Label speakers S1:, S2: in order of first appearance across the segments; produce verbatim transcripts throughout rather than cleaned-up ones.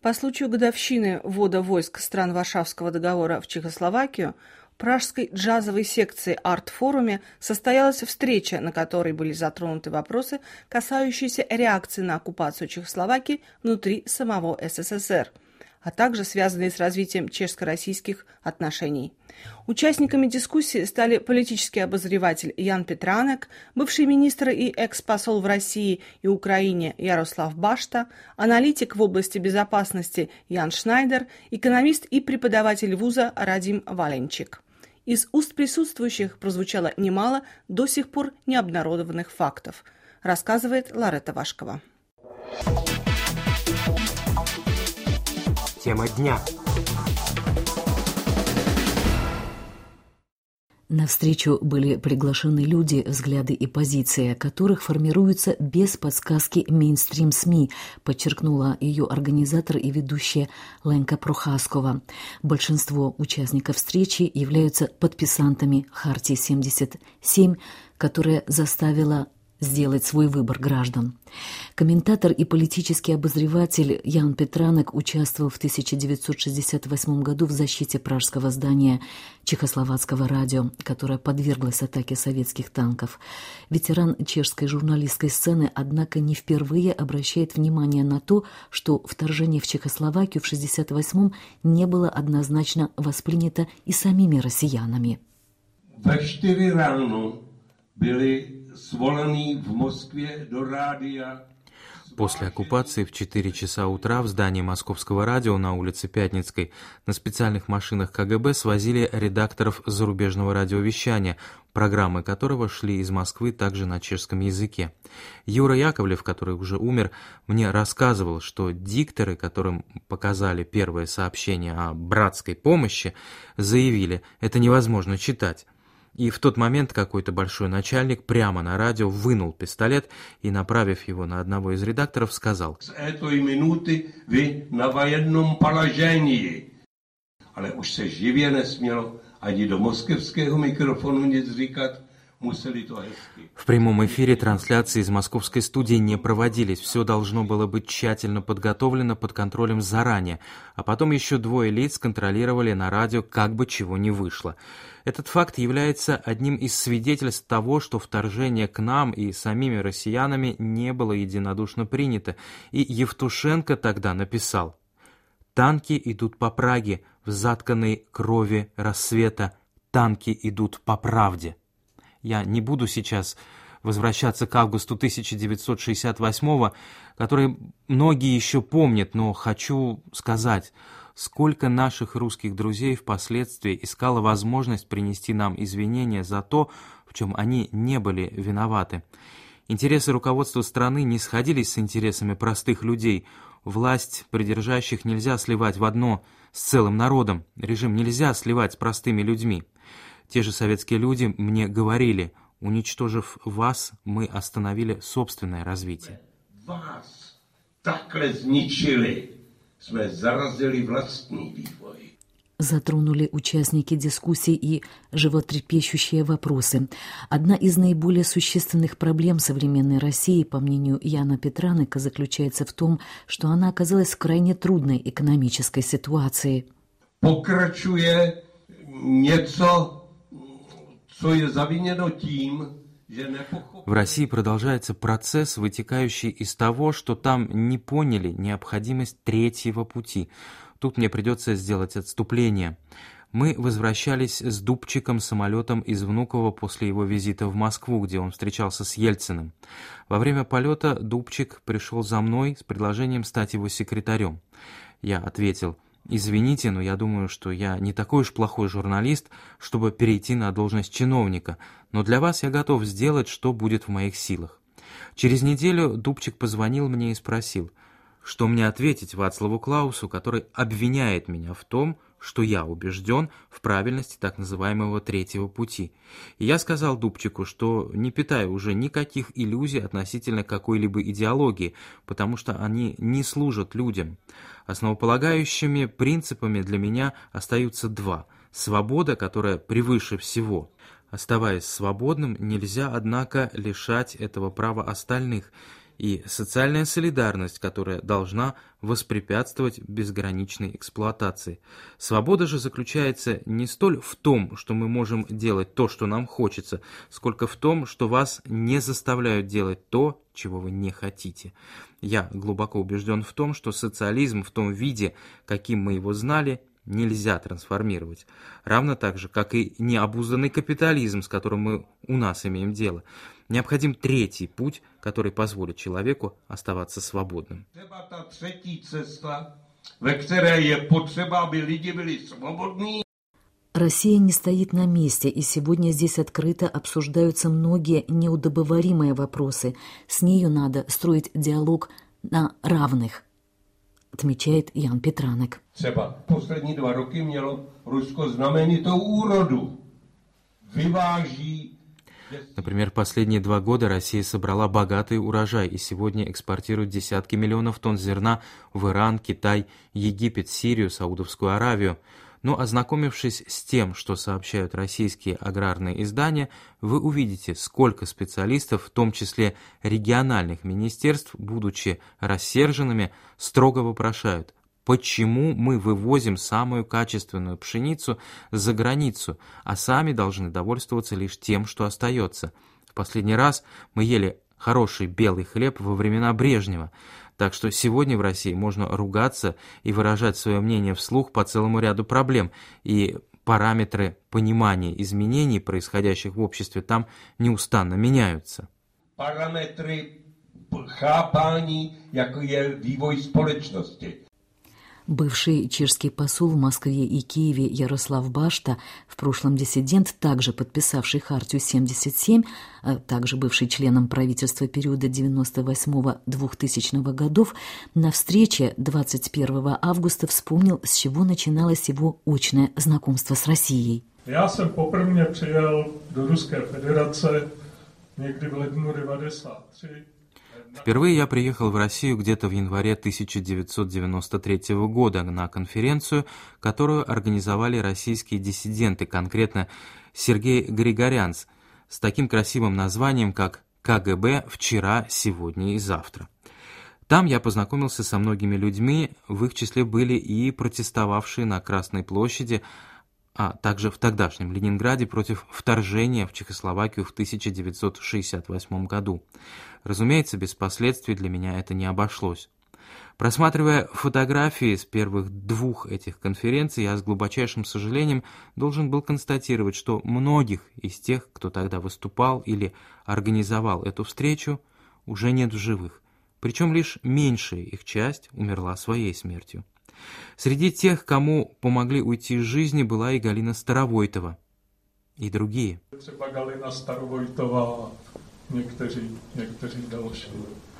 S1: По случаю годовщины ввода войск стран Варшавского договора в Чехословакию в пражской джазовой секции арт-форуме состоялась встреча, на которой были затронуты вопросы, касающиеся реакции на оккупацию Чехословакии внутри самого СССР, а также связанные с развитием чешско-российских отношений. Участниками дискуссии стали политический обозреватель Ян Петранек, бывший министр и экс-посол в России и Украине Ярослав Башта, аналитик в области безопасности Ян Шнайдер, экономист и преподаватель вуза Радим Валенчик. Из уст присутствующих прозвучало немало до сих пор необнародованных фактов, рассказывает Ларетта Вашкова.
S2: Тема дня.
S3: На встречу были приглашены люди, взгляды и позиции которых формируются без подсказки мейнстрим-СМИ, подчеркнула ее организатор и ведущая Ленка Прохаскова. Большинство участников встречи являются подписантами Хартии семьдесят семь, которая заставила сделать свой выбор граждан. Комментатор и политический обозреватель Ян Петранек участвовал в тысяча девятьсот шестьдесят восьмом году в защите пражского здания Чехословацкого радио, которое подверглось атаке советских танков. Ветеран чешской журналистской сцены, однако, не впервые обращает внимание на то, что вторжение в Чехословакию в шестьдесят восьмом не было однозначно воспринято и самими россиянами.
S4: Ve čtyři ráno byli svolaný v Moskvě do rádia.
S5: После оккупации в четыре часа утра в здании Московского радио на улице Пятницкой на специальных машинах ка гэ бэ свозили редакторов зарубежного радиовещания, программы которого шли из Москвы также на чешском языке. Юра Яковлев, который уже умер, мне рассказывал, что дикторы, которым показали первое сообщение о братской помощи, заявили: «Это невозможно читать». И в тот момент какой-то большой начальник прямо на радио вынул пистолет и, направив его на одного из редакторов, сказал:
S4: «С этой минуты вы на военном положении». Ale už se živě nesmělo ani do moskevského mikrofonu nic říkat.
S5: В прямом эфире трансляции из московской студии не проводились. Все должно было быть тщательно подготовлено под контролем заранее. А потом еще двое лиц контролировали на радио, как бы чего не вышло. Этот факт является одним из свидетельств того, что вторжение к нам и самими россиянами не было единодушно принято. И Евтушенко тогда написал: «Танки идут по Праге, в затканной крови рассвета. Танки идут по правде». Я не буду сейчас возвращаться к августу тысяча девятьсот шестьдесят восьмого, который многие еще помнят, но хочу сказать, сколько наших русских друзей впоследствии искало возможность принести нам извинения за то, в чем они не были виноваты. Интересы руководства страны не сходились с интересами простых людей. Власть придержащих нельзя сливать в одно с целым народом. Режим нельзя сливать с простыми людьми. Те же советские люди мне говорили: уничтожив вас, мы остановили собственное развитие.
S4: Вас takhle zničili, jsme zarazili vlastní vývoj.
S3: Затронули участники дискуссий и животрепещущие вопросы. Одна из наиболее существенных проблем современной России, по мнению Яна Петранека, заключается в том, что она оказалась в крайне трудной экономической ситуации.
S4: Pokračuje něco, co je zaviněno tím, že nepochopili.
S5: В России продолжается процесс, вытекающий из того, что там не поняли необходимость третьего пути. Тут мне придется сделать отступление. Мы возвращались с Дубчиком самолетом из Внуково после его визита в Москву, где он встречался с Ельциным. Во время полета Дубчик пришел за мной с предложением стать его секретарем. Я ответил: «Извините, но я думаю, что я не такой уж плохой журналист, чтобы перейти на должность чиновника, но для вас я готов сделать, что будет в моих силах». Через неделю Дубчик позвонил мне и спросил, что мне ответить Вацлаву Клаусу, который обвиняет меня в том, что я убежден в правильности так называемого третьего пути. И я сказал Дубчику, что не питаю уже никаких иллюзий относительно какой-либо идеологии, потому что они не служат людям. Основополагающими принципами для меня остаются два. Свобода, которая превыше всего. Оставаясь свободным, нельзя, однако, лишать этого права остальных. и социальная солидарность, которая должна воспрепятствовать безграничной эксплуатации. Свобода же заключается не столь в том, что мы можем делать то, что нам хочется, сколько в том, что вас не заставляют делать то, чего вы не хотите. Я глубоко убежден в том, что социализм в том виде, каким мы его знали, нельзя трансформировать. Равно так же, как и необузданный капитализм, с которым мы у нас имеем дело. Необходим третий путь, который позволит человеку оставаться свободным.
S3: Россия не стоит на месте, и сегодня здесь открыто обсуждаются многие неудобоваримые вопросы. С нею надо строить диалог на равных, отмечает Ян Петранек.
S4: Třeba poslední dva roky mělo Rusko znamenitou úrodu. Vyváží.
S5: Например, последние два года Россия собрала богатый урожай и сегодня экспортирует десятки миллионов тонн зерна в Иран, Китай, Египет, Сирию, Саудовскую Аравию. Но ознакомившись с тем, что сообщают российские аграрные издания, вы увидите, сколько специалистов, в том числе региональных министерств, будучи рассерженными, строго вопрошают, почему мы вывозим самую качественную пшеницу за границу, а сами должны довольствоваться лишь тем, что остается. В последний раз мы ели хороший белый хлеб во времена Брежнева. Так что сегодня в России можно ругаться и выражать свое мнение вслух по целому ряду проблем, и параметры понимания изменений, происходящих в обществе, там неустанно меняются.
S4: Параметры chápání, jako je vývoj společnosti.
S3: Бывший чешский посол в Москве и Киеве Ярослав Башта, в прошлом диссидент, также подписавший Хартию семьдесят семь, а также бывший членом правительства периода девяносто восьмого — двухтысячного годов, на встрече двадцать первого августа вспомнил, с чего начиналось его очное знакомство с Россией.
S2: Я jsem poprvé přijel do Ruské federace někdy v lednu девяносто три.
S5: Впервые я приехал в Россию где-то в январе тысяча девятьсот девяносто третьего года на конференцию, которую организовали российские диссиденты, конкретно Сергей Григорянц, с таким красивым названием, как «ка гэ бэ вчера, сегодня и завтра». Там я познакомился со многими людьми, в их числе были и протестовавшие на Красной площади, а также в тогдашнем Ленинграде против вторжения в Чехословакию в тысяча девятьсот шестьдесят восьмом году. Разумеется, без последствий для меня это не обошлось. Просматривая фотографии с первых двух этих конференций, я с глубочайшим сожалением должен был констатировать, что многих из тех, кто тогда выступал или организовал эту встречу, уже нет в живых. Причем лишь меньшая их часть умерла своей смертью. Среди тех, кому помогли уйти из жизни, была и Галина Старовойтова, и другие.
S2: Třeba Galina Starovojtová, někteří, někteří další.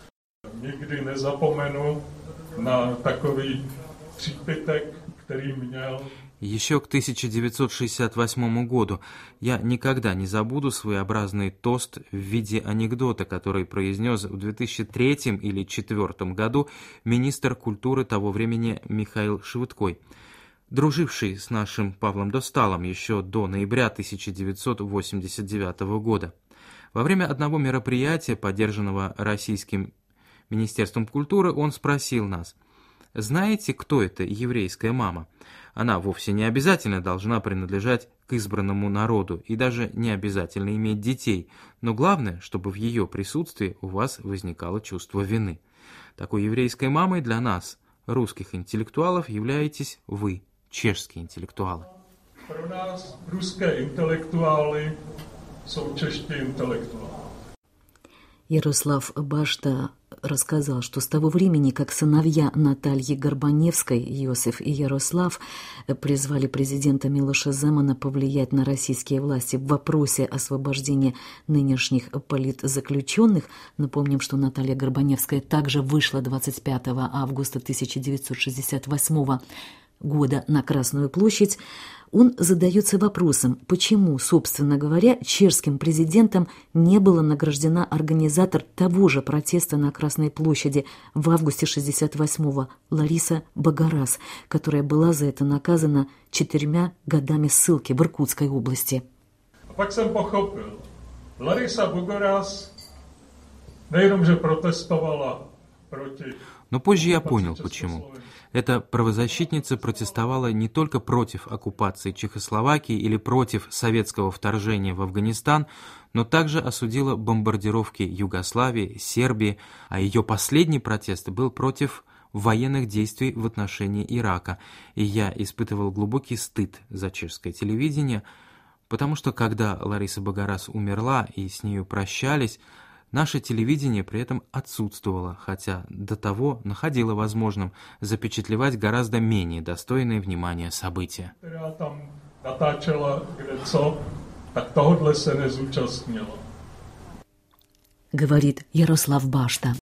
S2: Nikdy nezapomenu na takový přípitek, který měl.
S5: Еще к тысяча девятьсот шестьдесят восьмому году я никогда не забуду своеобразный тост в виде анекдота, который произнес в две тысячи третьем или две тысячи четвёртом году министр культуры того времени Михаил Швыдкой, друживший с нашим Павлом Досталом еще до ноября тысяча девятьсот восемьдесят девятого года. Во время одного мероприятия, поддержанного Российским Министерством культуры, он спросил нас: «Знаете, кто эта еврейская мама? Она вовсе не обязательно должна принадлежать к избранному народу и даже не обязательно иметь детей, но главное, чтобы в ее присутствии у вас возникало чувство вины. Такой еврейской мамой для нас, русских интеллектуалов, являетесь вы, чешские интеллектуалы».
S2: Pro nás ruské intelektuály jsou čeští intelektuály.
S3: Ярослав Башта рассказал, что с того времени, как сыновья Натальи Горбаневской, Иосиф и Ярослав, призвали президента Милоша Земана повлиять на российские власти в вопросе освобождения нынешних политзаключенных, напомним, что Наталья Горбаневская также вышла двадцать пятого августа тысяча девятьсот шестьдесят восьмого года на Красную площадь, он задается вопросом, почему, собственно говоря, чешским президентом не была награждена организатор того же протеста на Красной площади в августе шестьдесят восьмого Лариса Багарас, которая была за это наказана четырьмя годами ссылки в Иркутской области.
S2: A pak jsem pochopil, Larisa Багарас Nejenom, že protestovala proti.
S5: Но позже я понял, почему. Эта правозащитница протестовала не только против оккупации Чехословакии или против советского вторжения в Афганистан, но также осудила бомбардировки Югославии, Сербии, а ее последний протест был против военных действий в отношении Ирака. И я испытывал глубокий стыд за чешское телевидение, потому что когда Лариса Багарас умерла и с нею прощались, наше телевидение при этом отсутствовало, хотя до того находило возможным запечатлевать гораздо менее достойные внимания события.
S2: Která tam natáčela kde co, tak tohodle se nezúčastnila.
S3: Говорит Ярослав Башта.